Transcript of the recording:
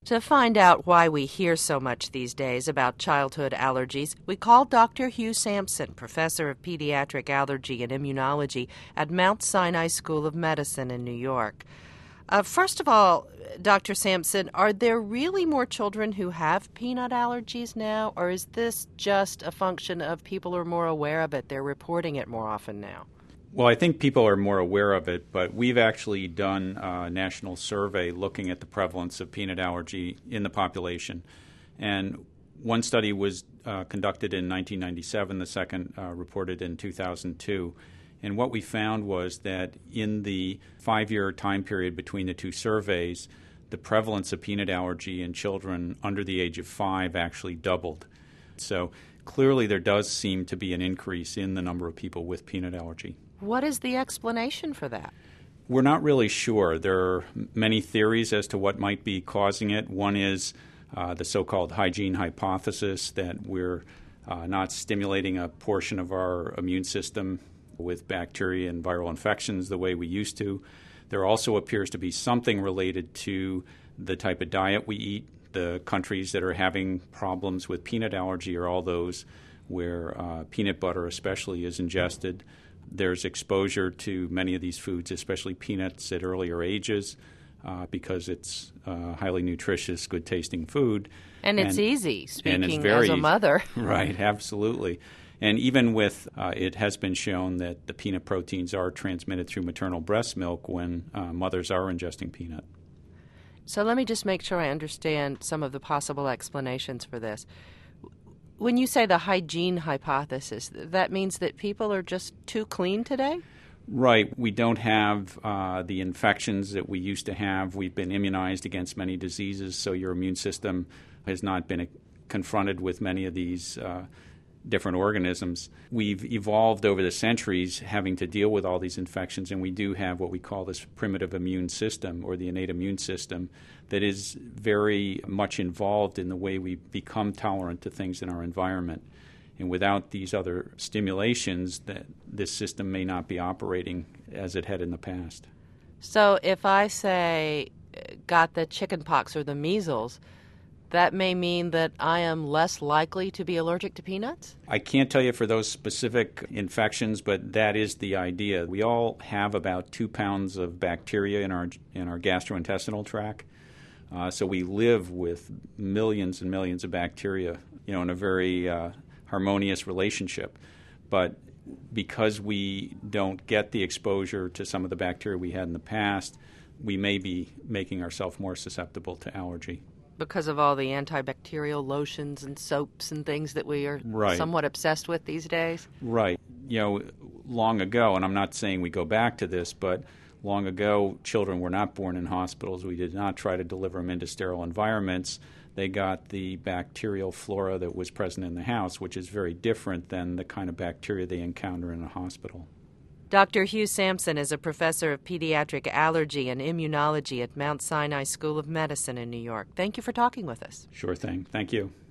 To find out why we hear so much these days about childhood allergies, we called Dr. Hugh Sampson, professor of pediatric allergy and immunology at Mount Sinai School of Medicine in New York. First of all, Dr. Sampson, are there really more children who have peanut allergies now, or is this just a function of people are more aware of it, they're reporting it more often now? Well, I think people are more aware of it, but we've actually done a national survey looking at the prevalence of peanut allergy in the population. And one study was conducted in 1997, the second reported in 2002. And what we found was that in the 5-year time period between the two surveys, the prevalence of peanut allergy in children under the age of 5 actually doubled. So clearly there does seem to be an increase in the number of people with peanut allergy. What is the explanation for that? We're not really sure. There are many theories as to what might be causing it. One is the so-called hygiene hypothesis, that we're not stimulating a portion of our immune system with bacteria and viral infections the way we used to. There also appears to be something related to the type of diet we eat. The countries that are having problems with peanut allergy are all those where peanut butter especially is ingested. There's exposure to many of these foods, especially peanuts, at earlier ages because it's highly nutritious, good-tasting food. And it's easy, speaking and it's very as a mother. Right, absolutely. And even with it has been shown that the peanut proteins are transmitted through maternal breast milk when mothers are ingesting peanut. So let me just make sure I understand some of the possible explanations for this. When you say the hygiene hypothesis, that means that people are just too clean today? Right. We don't have the infections that we used to have. We've been immunized against many diseases, so your immune system has not been confronted with many of these different organisms. We've evolved over the centuries having to deal with all these infections, and we do have what we call this primitive immune system, or the innate immune system, that is very much involved in the way we become tolerant to things in our environment. And without these other stimulations, this system may not be operating as it had in the past. So if I say got the chicken pox or the measles, that may mean that I am less likely to be allergic to peanuts? I can't tell you for those specific infections, but that is the idea. We all have about 2 pounds of bacteria in our gastrointestinal tract. So we live with millions and millions of bacteria, in a very harmonious relationship. But because we don't get the exposure to some of the bacteria we had in the past, we may be making ourselves more susceptible to allergy. Because of all the antibacterial lotions and soaps and things that we are somewhat obsessed with these days? Right. Long ago, and I'm not saying we go back to this, but long ago, children were not born in hospitals. We did not try to deliver them into sterile environments. They got the bacterial flora that was present in the house, which is very different than the kind of bacteria they encounter in a hospital. Dr. Hugh Sampson is a professor of pediatric allergy and immunology at Mount Sinai School of Medicine in New York. Thank you for talking with us. Sure thing. Thank you.